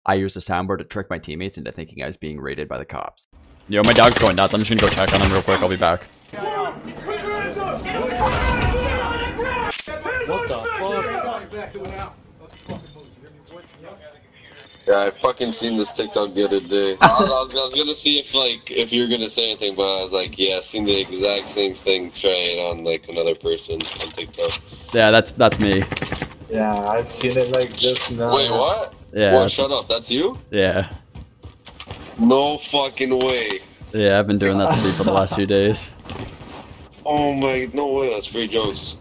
I used the soundboard to trick my teammates into thinking I was being raided by the cops. Yo, my dog's going nuts. I'm just gonna go check on him real quick. I'll be back. What the fuck? Yeah, I fucking seen this TikTok the other day. I was gonna see if you were gonna say anything, but I was like, yeah, I seen the exact same thing. Try it on like another person on TikTok. Yeah, that's me. Yeah, I've seen it like this now. Wait, what? Yeah. What? Shut up. That's you? Yeah. No fucking way. Yeah, I've been doing that to me for the last few days. Oh my, no way. That's great jokes.